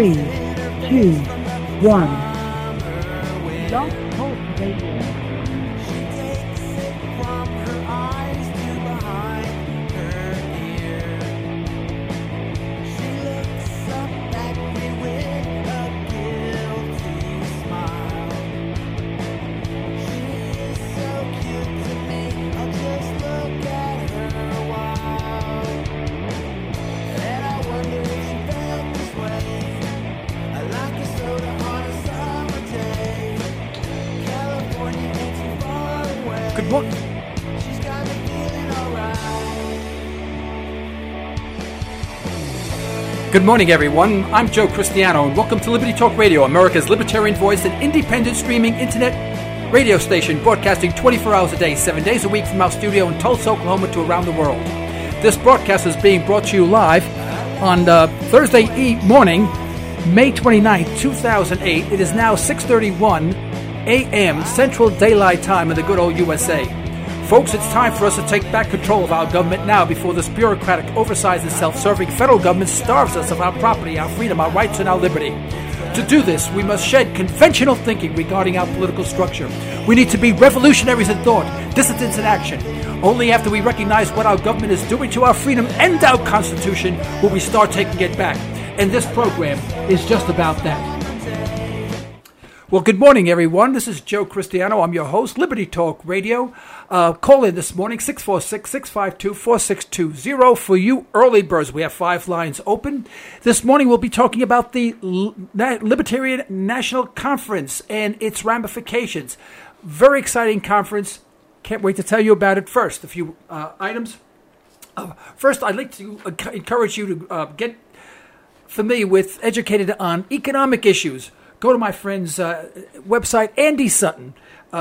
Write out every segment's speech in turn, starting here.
3, 2, 1. Don't Talk Radio. Good morning, everyone. I'm Joe Cristiano, and welcome to Liberty Talk Radio, America's libertarian voice and independent streaming internet radio station, broadcasting 24 hours a day, 7 days a week from our studio in Tulsa, Oklahoma, to around the world. This broadcast is being brought to you live on Thursday morning, May 29th, 2008. It is now 6:31 a.m. Central Daylight Time in the good old USA. Folks, it's time for us to take back control of our government now before this bureaucratic, oversized, and self-serving federal government starves us of our property, our freedom, our rights, and our liberty. To do this, we must shed conventional thinking regarding our political structure. We need to be revolutionaries in thought, dissidents in action. Only after we recognize what our government is doing to our freedom and our Constitution will we start taking it back. And this program is just about that. Well, good morning, everyone. This is Joe Cristiano. I'm your host, Liberty Talk Radio. Call in this morning, 646-652-4620 for you early birds. We have 5 lines open. This morning we'll be talking about the Libertarian National Conference and its ramifications. Very exciting conference. Can't wait to tell you about it first. A few items. First, I'd like to encourage you to get familiar with, educated on economic issues. Go to my friend's website, Andy Sutton,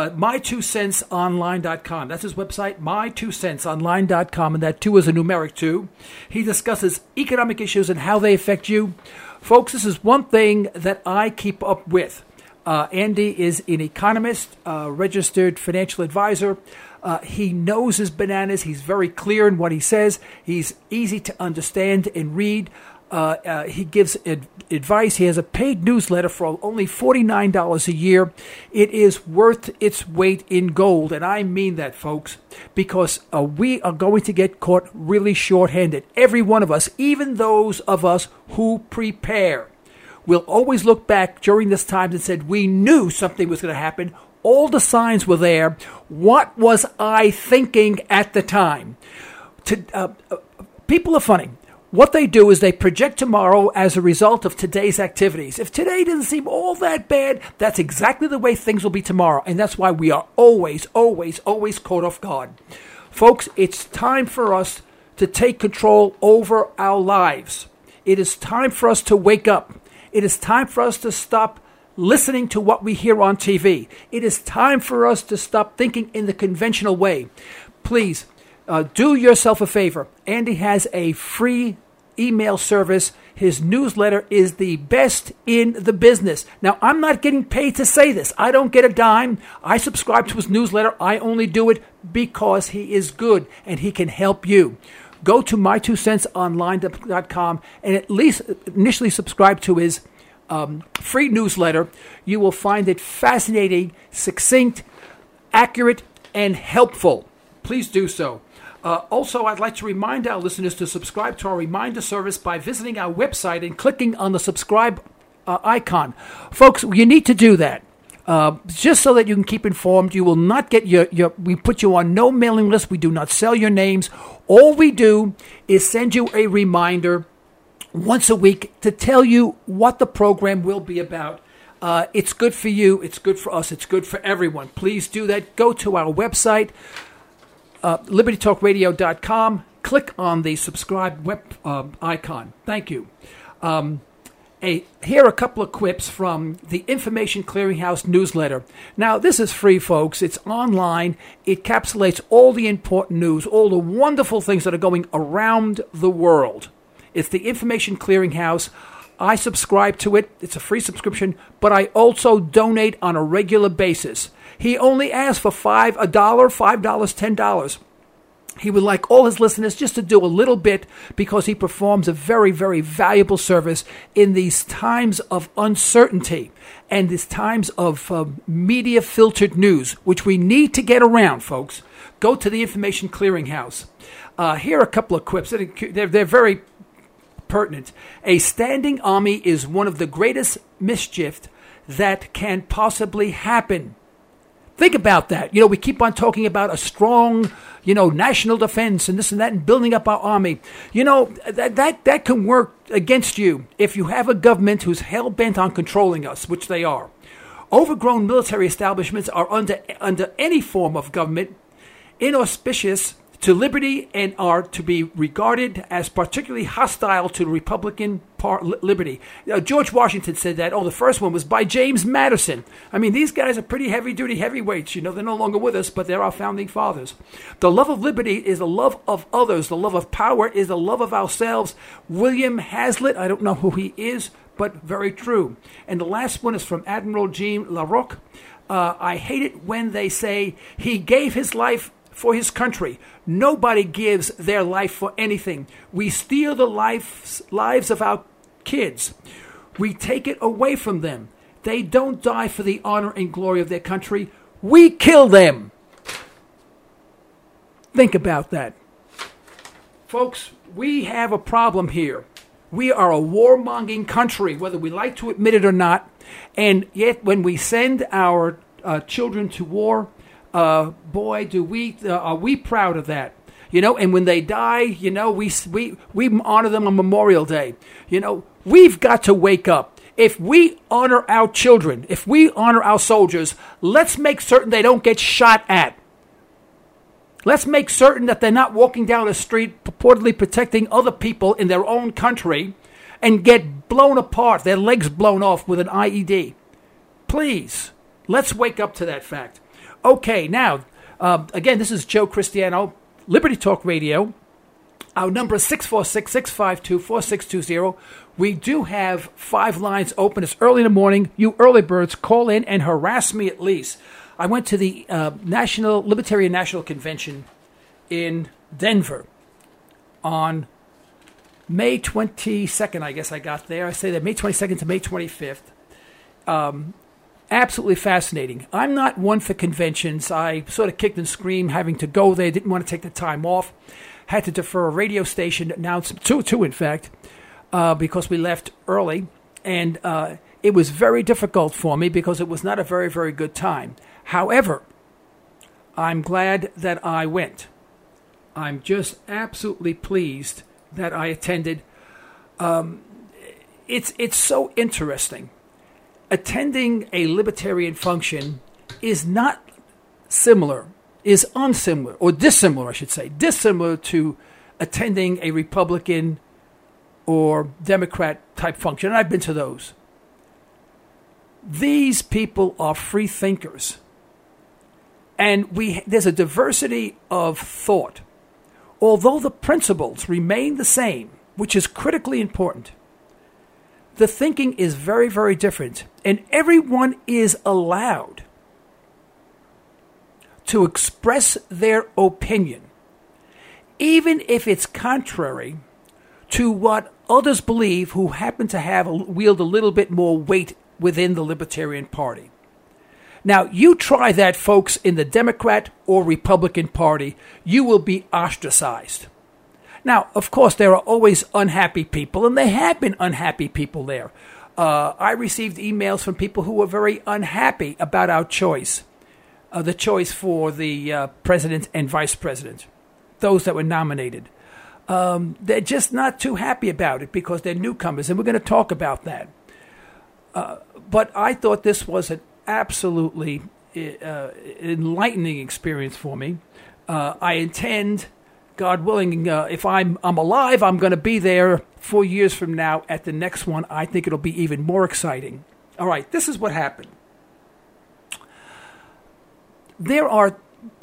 my2centsonline.com. That's his website, my2centsonline.com, and that 2 is a numeric 2. He discusses economic issues and how they affect you. Folks, this is one thing that I keep up with. Andy is an economist, registered financial advisor. He knows his bananas. He's very clear in what he says. He's easy to understand and read. He gives advice. He has a paid newsletter for only $49 a year. It is worth its weight in gold, and I mean that, folks, because we are going to get caught really short-handed. Every one of us, even those of us who prepare, will always look back during this time and said, we knew something was going to happen. All the signs were there. What was I thinking at the time? People are funny. What they do is they project tomorrow as a result of today's activities. If today doesn't seem all that bad, that's exactly the way things will be tomorrow. And that's why we are always, always, always caught off guard. Folks, it's time for us to take control over our lives. It is time for us to wake up. It is time for us to stop listening to what we hear on TV. It is time for us to stop thinking in the conventional way. Please, do yourself a favor. Andy has a free email service. His newsletter is the best in the business. Now, I'm not getting paid to say this. I don't get a dime. I subscribe to his newsletter. I only do it because he is good and he can help you. Go to my2centsonline.com and at least initially subscribe to his free newsletter. You will find it fascinating, succinct, accurate, and helpful. Please do so. Also, I'd like to remind our listeners to subscribe to our reminder service by visiting our website and clicking on the subscribe icon. Folks, you need to do that just so that you can keep informed. You will not get we put you on no mailing list. We do not sell your names. All we do is send you a reminder once a week to tell you what the program will be about. It's good for you. It's good for us. It's good for everyone. Please do that. Go to our website, libertytalkradio.com. Click on the subscribe web icon. Thank you. Here are a couple of quips from the Information Clearinghouse newsletter. Now, this is free, folks. It's online. It encapsulates all the important news, all the wonderful things that are going around the world. It's the Information Clearinghouse. I subscribe to it. It's a free subscription, but I also donate on a regular basis. He only asks for $5, $10. He would like all his listeners just to do a little bit because he performs a very, very valuable service in these times of uncertainty and these times of media-filtered news, which we need to get around, folks. Go to the Information Clearinghouse. Here are a couple of quips. They're very pertinent. A standing army is one of the greatest mischief that can possibly happen. Think about that. We keep on talking about a strong, national defense and this and that and building up our army. That can work against you if you have a government who's hell-bent on controlling us, which they are. Overgrown military establishments are under any form of government inauspicious to liberty and are to be regarded as particularly hostile to the Republican liberty. George Washington said that. The first one was by James Madison. I mean, these guys are pretty heavy-duty heavyweights. They're no longer with us, but they're our founding fathers. The love of liberty is the love of others. The love of power is the love of ourselves. William Hazlitt, I don't know who he is, but very true. And the last one is from Admiral Jean LaRocque. I hate it when they say he gave his life for his country. Nobody gives their life for anything. We steal the lives of our kids. We take it away from them. They don't die for the honor and glory of their country. We kill them. Think about that. Folks, we have a problem here. We are a warmongering country, whether we like to admit it or not. And yet when we send our children to war, boy, are we proud of that. And when they die, we honor them on Memorial Day. We've got to wake up. If we honor our children, if we honor our soldiers, let's make certain they don't get shot at. Let's make certain that they're not walking down the street purportedly protecting other people in their own country and get blown apart, their legs blown off with an IED. Please, let's wake up to that fact. Okay, now, again, this is Joe Cristiano, Liberty Talk Radio. Our number is 646-652-4620. We do have 5 lines open. It's early in the morning. You early birds, call in and harass me at least. I went to the Libertarian National Convention in Denver on May 22nd, I guess I got there. I say that May 22nd to May 25th. Absolutely fascinating. I'm not one for conventions. I sort of kicked and screamed having to go there. Didn't want to take the time off. Had to defer a radio station announcement, two in fact, because we left early. And it was very difficult for me because it was not a very, very good time. However, I'm glad that I went. I'm just absolutely pleased that I attended. It's so interesting. Attending a libertarian function is not similar, is unsimilar, or dissimilar, I should say, dissimilar to attending a Republican or Democrat type function. And I've been to those. These people are free thinkers. And there's a diversity of thought. Although the principles remain the same, which is critically important, the thinking is very, very different. And everyone is allowed to express their opinion, even if it's contrary to what others believe who happen to wield a little bit more weight within the Libertarian Party. Now, you try that, folks, in the Democrat or Republican Party, you will be ostracized. Now, of course, there are always unhappy people, and there have been unhappy people there. I received emails from people who were very unhappy about our choice, the choice for the president and vice president, those that were nominated. They're just not too happy about it because they're newcomers, and we're going to talk about that. But I thought this was an absolutely enlightening experience for me. I intend, God willing, if I'm alive, I'm going to be there 4 years from now at the next one. I think it'll be even more exciting. All right, this is what happened. There are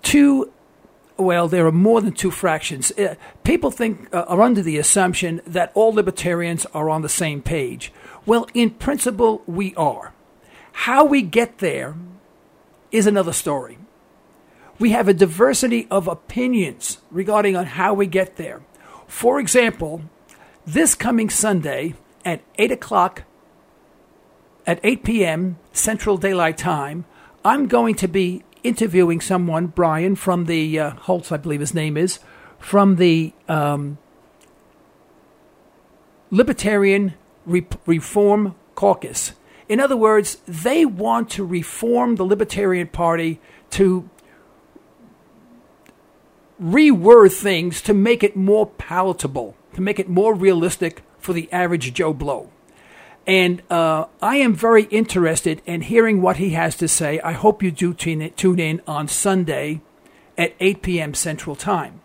more than two fractions. People are under the assumption that all libertarians are on the same page. Well, in principle, we are. How we get there is another story. We have a diversity of opinions regarding on how we get there. For example, this coming Sunday at 8 p.m. Central Daylight Time, I'm going to be interviewing someone, Brian, from the Holtz, I believe his name is, from the Libertarian Reform Caucus. In other words, they want to reform the Libertarian Party to reword things to make it more palatable, to make it more realistic for the average Joe Blow. And I am very interested in hearing what he has to say. I hope you do tune in on Sunday at 8 p.m. Central Time.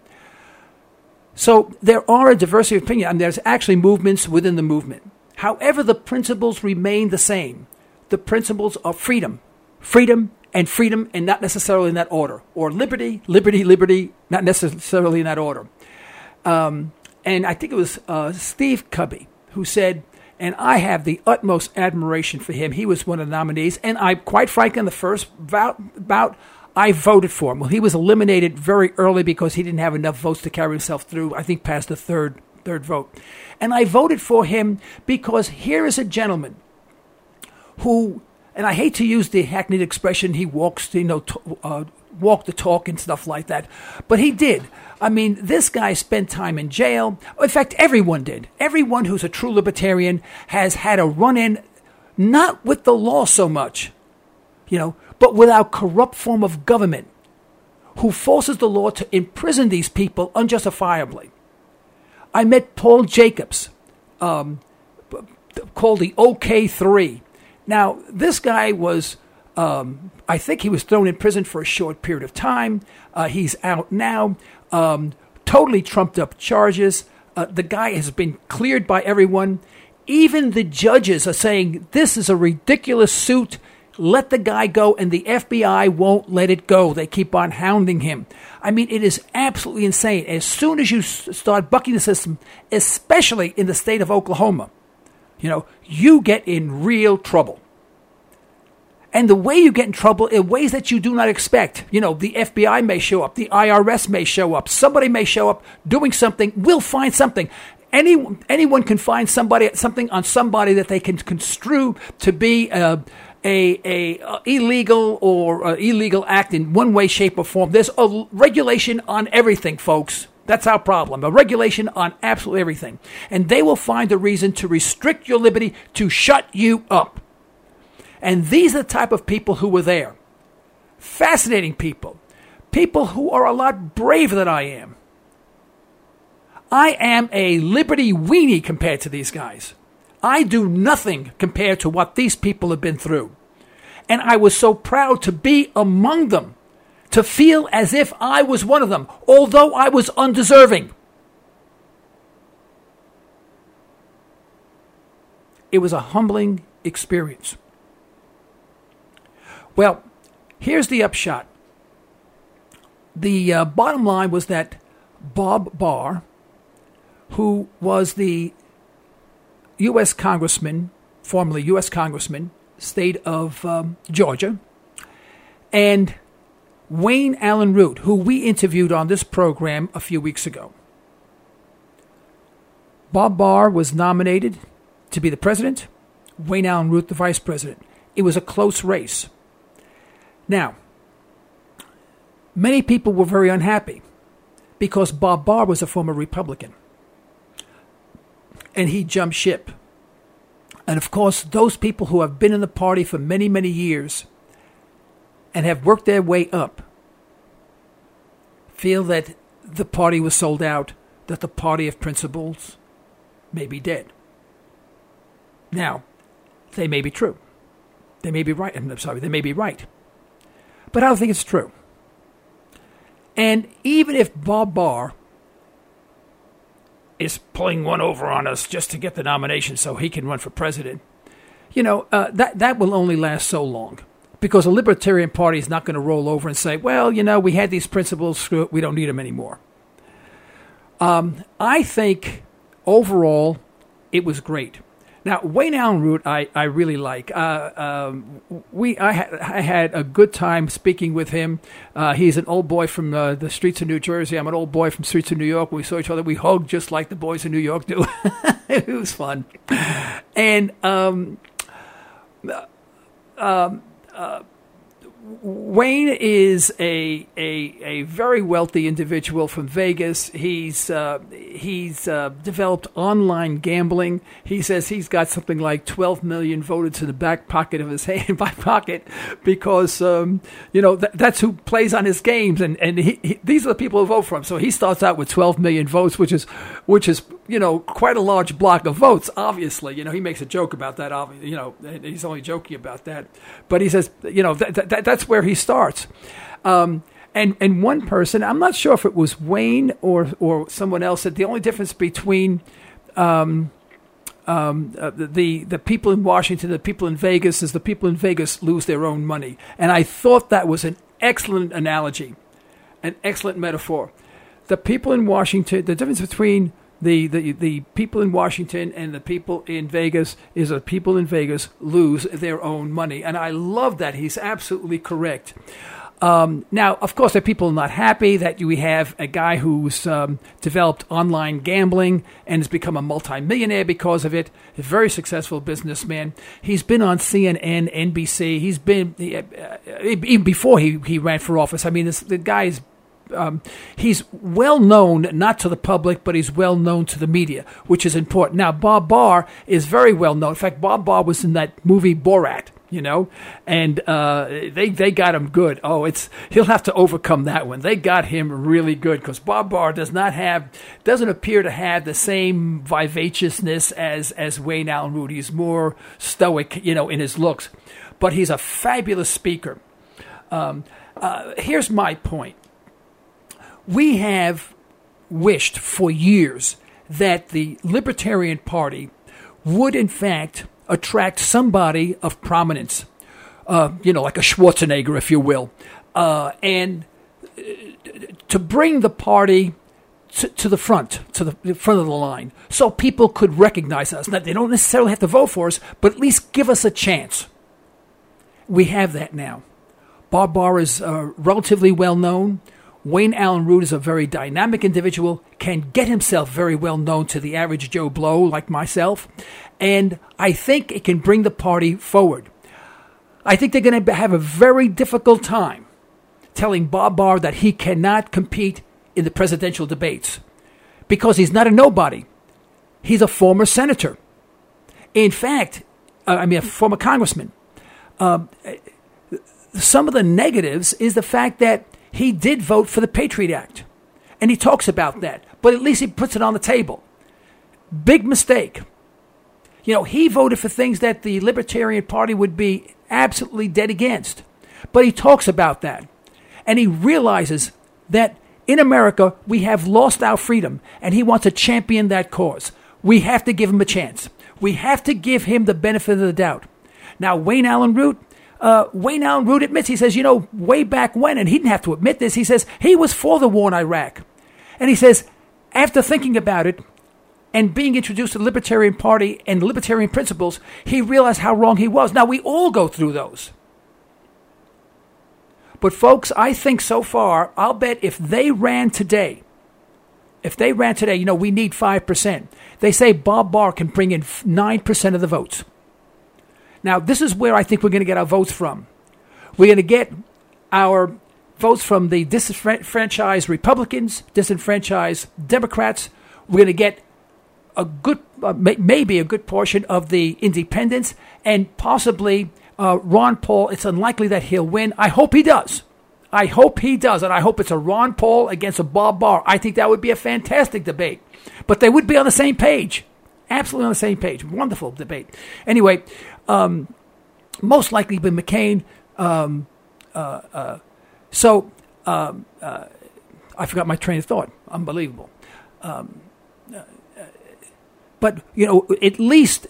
So there are a diversity of opinion, and there's actually movements within the movement. However, the principles remain the same. The principles of freedom, and freedom, and not necessarily in that order. Or liberty, not necessarily in that order. And I think it was Steve Cubby who said, and I have the utmost admiration for him. He was one of the nominees, and I, quite frankly, in the first bout, I voted for him. Well, he was eliminated very early because he didn't have enough votes to carry himself through, I think, past the third vote. And I voted for him because here is a gentleman who, and I hate to use the hackneyed expression, he walks, walk the talk and stuff like that, but he did. I mean, this guy spent time in jail. In fact, everyone did. Everyone who's a true libertarian has had a run-in, not with the law so much, but with our corrupt form of government, who forces the law to imprison these people unjustifiably. I met Paul Jacobs, called the OK3. Now, this guy was, I think he was thrown in prison for a short period of time. He's out now. Totally trumped up charges. The guy has been cleared by everyone. Even the judges are saying, this is a ridiculous suit. Let the guy go, and the FBI won't let it go. They keep on hounding him. I mean, it is absolutely insane. As soon as you start bucking the system, especially in the state of Oklahoma, you get in real trouble. And the way you get in trouble in ways that you do not expect. The FBI may show up. The IRS may show up. Somebody may show up doing something. We'll find something. Anyone can find something on somebody that they can construe to be a illegal or illegal act in one way, shape, or form. There's a regulation on everything, folks. That's our problem. A regulation on absolutely everything. And they will find a reason to restrict your liberty, to shut you up. And these are the type of people who were there. Fascinating people. People who are a lot braver than I am. I am a liberty weenie compared to these guys. I do nothing compared to what these people have been through. And I was so proud to be among them, to feel as if I was one of them, although I was undeserving. It was a humbling experience. Well, here's the upshot. The bottom line was that Bob Barr, who was the U.S. Congressman, formerly U.S. Congressman, state of Georgia, and Wayne Allyn Root, who we interviewed on this program a few weeks ago. Bob Barr was nominated to be the president, Wayne Allyn Root the vice president. It was a close race. Now, many people were very unhappy because Bob Barr was a former Republican. And he jumped ship. And of course, those people who have been in the party for many, many years and have worked their way up feel that the party was sold out, that the party of principles may be dead. Now, they may be true. They may be right. They may be right. But I don't think it's true. And even if Bob Barr is pulling one over on us just to get the nomination so he can run for president, that will only last so long. Because the Libertarian Party is not going to roll over and say, well, we had these principles, screw it, we don't need them anymore. I think overall it was great. Now, Wayne Allen Root, I really like. I had a good time speaking with him. He's an old boy from the streets of New Jersey. I'm an old boy from the streets of New York. We saw each other. We hugged just like the boys in New York do. It was fun. And Wayne is a very wealthy individual from Vegas. He's developed online gambling. He says he's got something like 12 million voted to the back pocket of his hand by pocket because that's who plays on his games, and these are the people who vote for him. So he starts out with 12 million votes, which is quite a large block of votes. Obviously, he makes a joke about that. He's only joking about that, but he says that's where he starts. And one person, I'm not sure if it was Wayne or someone else, said the only difference between the people in Washington and the people in Vegas is the people in Vegas lose their own money. And I thought that was an excellent analogy, an excellent metaphor. The people in Washington, the difference between the people in Washington and the people in Vegas is that people in Vegas lose their own money. And I love that. He's absolutely correct. Now, of course, there are people not happy that we have a guy who's developed online gambling and has become a multimillionaire because of it, a very successful businessman. He's been on CNN, NBC. He's been, even before he ran for office. I mean, the guy's he's well known, not to the public, but he's well known to the media, which is important. Now, Bob Barr is very well known. In fact, Bob Barr was in that movie Borat, and they got him good. He'll have to overcome that one. They got him really good because Bob Barr doesn't appear to have the same vivaciousness as Wayne Allen Root. He's more stoic, in his looks, but he's a fabulous speaker. Here's my point. We have wished for years that the Libertarian Party would, in fact, attract somebody of prominence, like a Schwarzenegger, if you will, and to bring the party to the front of the line, so people could recognize us. Now, they don't necessarily have to vote for us, but at least give us a chance. We have that now. Bob Barr is relatively well known. Wayne Allen Root is a very dynamic individual, can get himself very well known to the average Joe Blow like myself, and I think it can bring the party forward. I think they're going to have a very difficult time telling Bob Barr that he cannot compete in the presidential debates because he's not a nobody. He's a former senator. In fact, a former congressman. Some of the negatives is the fact that he did vote for the Patriot Act, and he talks about that, but at least he puts it on the table. Big mistake. He voted for things that the Libertarian Party would be absolutely dead against, but he talks about that, and he realizes that in America we have lost our freedom, and he wants to champion that cause. We have to give him a chance. We have to give him the benefit of the doubt. Now, Wayne Allen Root admits, he says, way back when, and he didn't have to admit this, he says he was for the war in Iraq. And he says, after thinking about it and being introduced to the Libertarian Party and libertarian principles, he realized how wrong he was. Now, we all go through those. But folks, I think so far, I'll bet if they ran today, we need 5%. They say Bob Barr can bring in 9% of the votes. Now, this is where I think we're going to get our votes from. We're going to get our votes from the disenfranchised Republicans, disenfranchised Democrats. We're going to get maybe a good portion of the independents, and possibly Ron Paul. It's unlikely that he'll win. I hope he does. And I hope it's a Ron Paul against a Bob Barr. I think that would be a fantastic debate. But they would be on the same page. Absolutely on the same page. Wonderful debate. Anyway, most likely be McCain. I forgot my train of thought. Unbelievable. But at least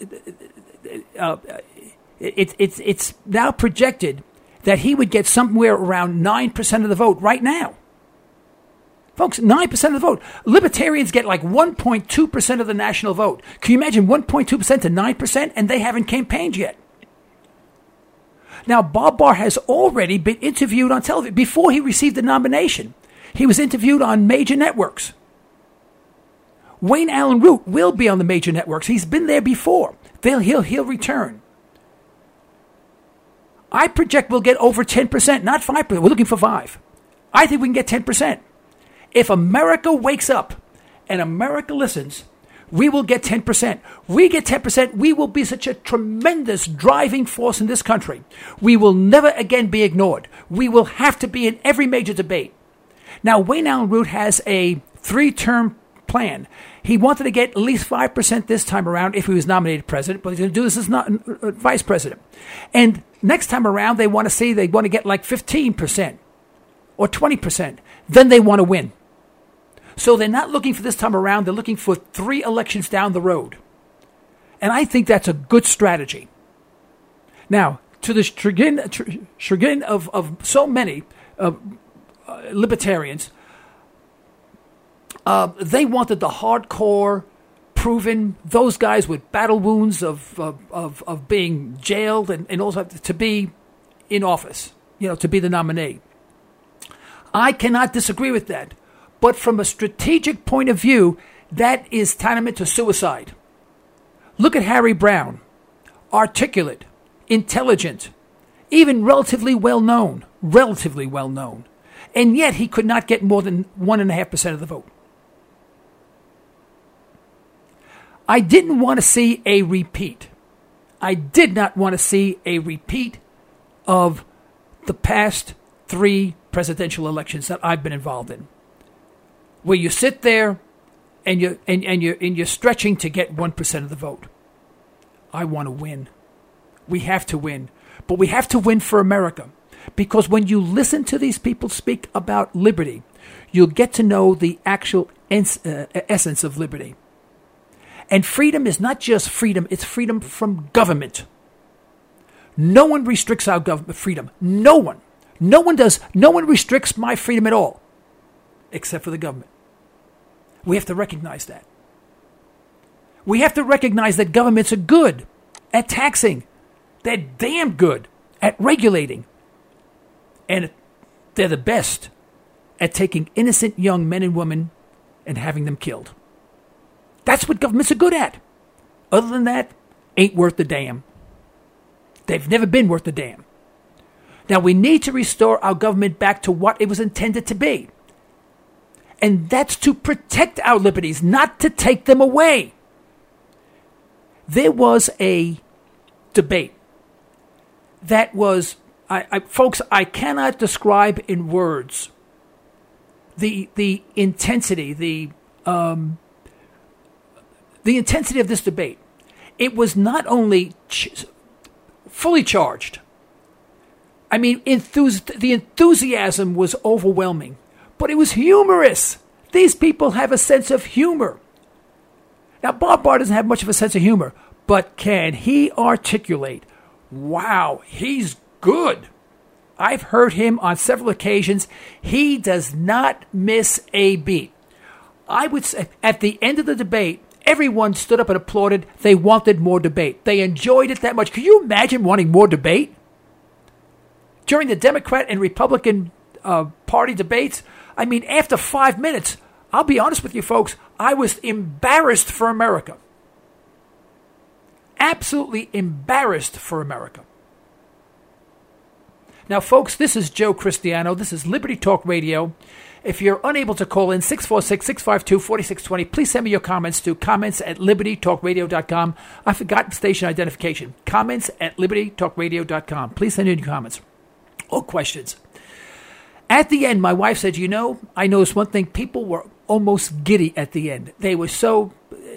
it's now projected that he would get somewhere around 9% of the vote right now. Folks, 9% of the vote. Libertarians get like 1.2% of the national vote. Can you imagine 1.2% to 9%? And they haven't campaigned yet. Now, Bob Barr has already been interviewed on television. Before he received the nomination, he was interviewed on major networks. Wayne Allen Root will be on the major networks. He's been there before. He'll return. I project we'll get over 10%, not 5%. We're looking for 5%. I think we can get 10%. If America wakes up and America listens, we will get 10%. We get 10%, we will be such a tremendous driving force in this country. We will never again be ignored. We will have to be in every major debate. Now, Wayne Allen Root has a 3-term plan. He wanted to get at least 5% this time around if he was nominated president, but he's going to do this as not vice president. And next time around, they want to get like 15% or 20%. Then they want to win. So they're not looking for this time around. They're looking for 3 elections down the road. And I think that's a good strategy. Now, to the chagrin of so many libertarians, they wanted the hardcore, proven, those guys with battle wounds of being jailed and also to be in office, to be the nominee. I cannot disagree with that. But from a strategic point of view, that is tantamount to suicide. Look at Harry Brown. Articulate, intelligent, even relatively well known. And yet he could not get more than 1.5% of the vote. I didn't want to see a repeat. I did not want to see a repeat of the past 3 presidential elections that I've been involved in, where you sit there and you're stretching to get 1% of the vote. I want to win. We have to win, but we have to win for America, because when you listen to these people speak about liberty, you'll get to know the actual essence of liberty. And freedom is not just freedom; it's freedom from government. No one restricts our government freedom. No one. No one does. No one restricts my freedom at all, except for the government. We have to recognize that. We have to recognize that governments are good at taxing. They're damn good at regulating. And they're the best at taking innocent young men and women and having them killed. That's what governments are good at. Other than that, ain't worth the damn. They've never been worth the damn. Now, we need to restore our government back to what it was intended to be. And that's to protect our liberties, not to take them away. There was a debate that was, folks, I cannot describe in words the intensity, the intensity of this debate. It was not only fully charged. I mean, the enthusiasm was overwhelming, but it was humorous. These people have a sense of humor. Now, Bob Barr doesn't have much of a sense of humor, but can he articulate, wow, he's good. I've heard him on several occasions. He does not miss a beat. I would say at the end of the debate, everyone stood up and applauded. They wanted more debate. They enjoyed it that much. Can you imagine wanting more debate? During the Democrat and Republican party debates, I mean, after 5 minutes, I'll be honest with you folks, I was embarrassed for America. Absolutely embarrassed for America. Now, folks, this is Joe Cristiano. This is Liberty Talk Radio. If you're unable to call in, 646-652-4620, please send me your comments to comments@libertytalkradio.com. I forgot station identification. Comments@libertytalkradio.com. Please send in your comments or questions. At the end, my wife said, I noticed one thing. People were almost giddy at the end. They were so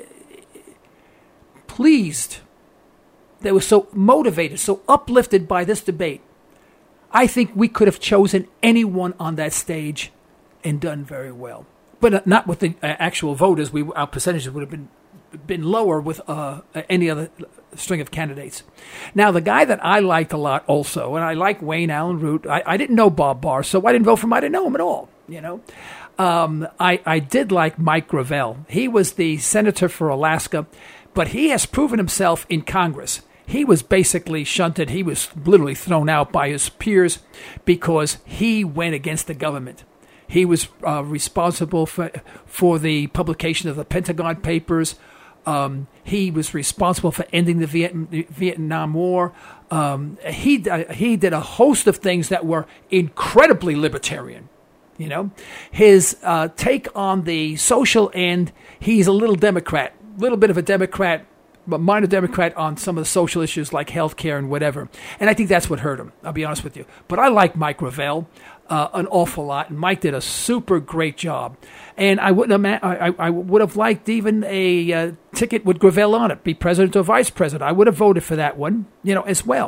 pleased. They were so motivated, so uplifted by this debate. I think we could have chosen anyone on that stage and done very well. But not with the actual voters. Our percentages would have been lower with any other string of candidates. Now, the guy that I liked a lot also, and I like Wayne Allen Root. I didn't know Bob Barr, so I didn't vote for him. I didn't know him at all, I did like Mike Gravel. He was the senator for Alaska, but he has proven himself in Congress. He was basically shunted. He was literally thrown out by his peers because he went against the government. He was responsible for the publication of the Pentagon Papers. He was responsible for ending the Vietnam War. He did a host of things that were incredibly libertarian. You know, his take on the social end, he's a little Democrat, little bit of a Democrat, but minor Democrat on some of the social issues like health care and whatever. And I think that's what hurt him, I'll be honest with you. But I like Mike Gravel an awful lot, and Mike did a super great job. And I would have liked even a ticket with Gravel on it, be president or vice president. I would have voted for that one, as well.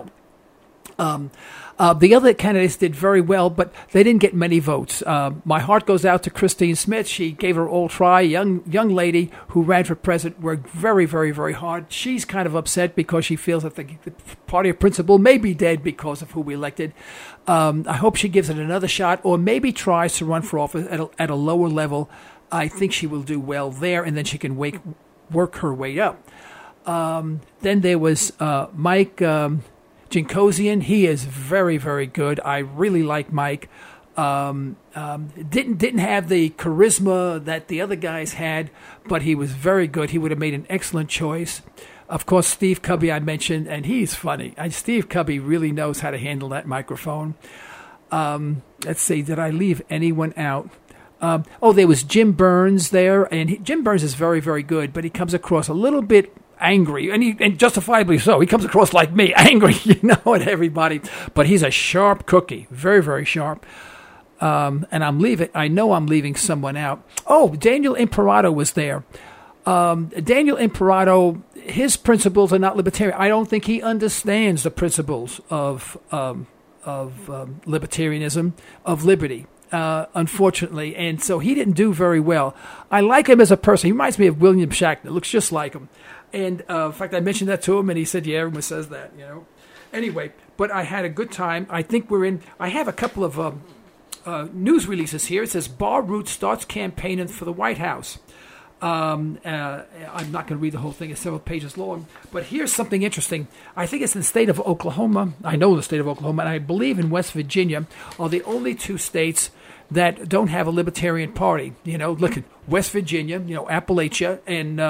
The other candidates did very well, but they didn't get many votes. My heart goes out to Christine Smith. She gave her all try. Young lady who ran for president, worked very, very, very hard. She's kind of upset because she feels that the party of principle may be dead because of who we elected. I hope she gives it another shot, or maybe tries to run for office at a lower level. I think she will do well there, and then she can work her way up. Then there was Mike Jinkosian. He is very, very good. I really like Mike. Didn't have the charisma that the other guys had, but he was very good. He would have made an excellent choice. Of course, Steve Cubby I mentioned, and he's funny. Steve Cubby really knows how to handle that microphone. Let's see, did I leave anyone out? There was Jim Burns there, and Jim Burns is very, very good, but he comes across a little bit angry, and justifiably so. He comes across like me, angry, at everybody. But he's a sharp cookie, very, very sharp. And I know I'm leaving someone out. Oh, Daniel Imperato was there. Daniel Imperato, his principles are not libertarian. I don't think he understands the principles of libertarianism, of liberty. Unfortunately, and so he didn't do very well. I like him as a person. He reminds me of William Shatner. Looks just like him. And in fact, I mentioned that to him, and he said, "Yeah, everyone says that." Anyway, but I had a good time. I think I have a couple of news releases here. It says Bar Root starts campaigning for the White House. I'm not going to read the whole thing. It's several pages long. But here's something interesting. I think it's in the state of Oklahoma. I know the state of Oklahoma, and I believe in West Virginia are the only two states that don't have a libertarian party. Look at West Virginia, Appalachia,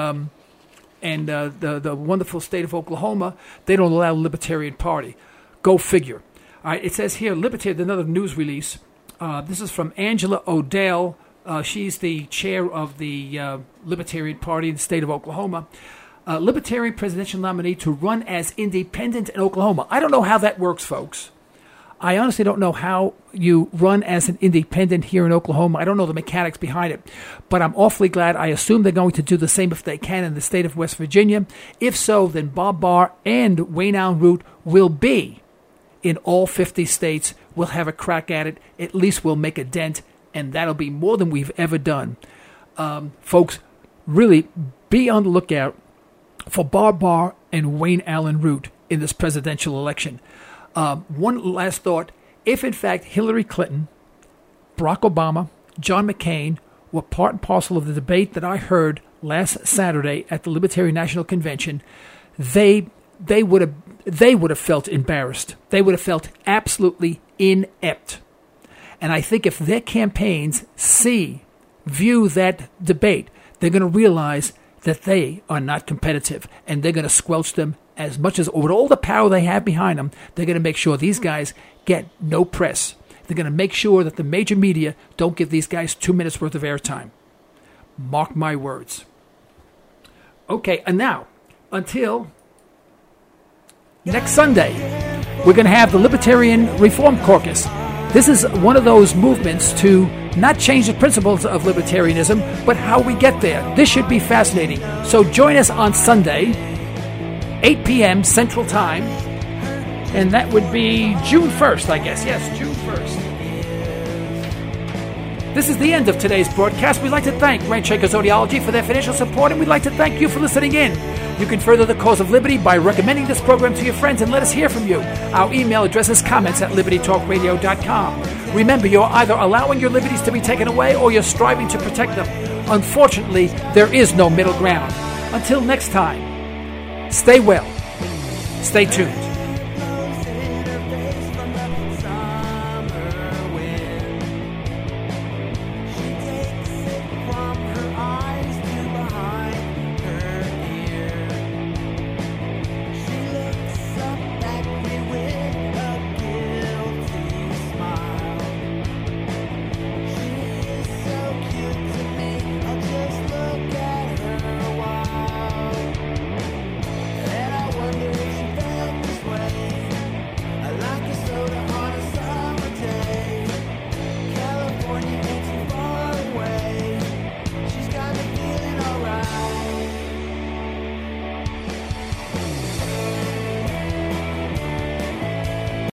and the wonderful state of Oklahoma. They don't allow a libertarian party. Go figure. All right, it says here, libertarian. Another news release. This is from Angela Odell. She's the chair of the Libertarian Party in the state of Oklahoma. Libertarian presidential nominee to run as independent in Oklahoma. I don't know how that works, folks. I honestly don't know how you run as an independent here in Oklahoma. I don't know the mechanics behind it. But I'm awfully glad. I assume they're going to do the same if they can in the state of West Virginia. If so, then Bob Barr and Wayne Allen Root will be in all 50 states. We'll have a crack at it. At least we'll make a dent. And that'll be more than we've ever done. Folks, really be on the lookout for Bob Barr and Wayne Allen Root in this presidential election. One last thought. If, in fact, Hillary Clinton, Barack Obama, John McCain were part and parcel of the debate that I heard last Saturday at the Libertarian National Convention, they would have felt embarrassed. They would have felt absolutely inept. And I think if their campaigns view that debate, they're going to realize that they are not competitive, and they're going to squelch them as much as, with all the power they have behind them, they're going to make sure these guys get no press. They're going to make sure that the major media don't give these guys 2 minutes worth of airtime. Mark my words. Okay, and now, until next Sunday, we're going to have the Libertarian Reform Caucus. This is one of those movements to not change the principles of libertarianism, but how we get there. This should be fascinating. So join us on Sunday, 8 p.m. Central Time, and that would be June 1st, I guess. Yes, June 1st. This is the end of today's broadcast. We'd like to thank Rainshakers Audiology for their financial support, and we'd like to thank you for listening in. You can further the cause of liberty by recommending this program to your friends and let us hear from you. Our email address is comments@libertytalkradio.com. Remember, you're either allowing your liberties to be taken away or you're striving to protect them. Unfortunately, there is no middle ground. Until next time, stay well, stay tuned.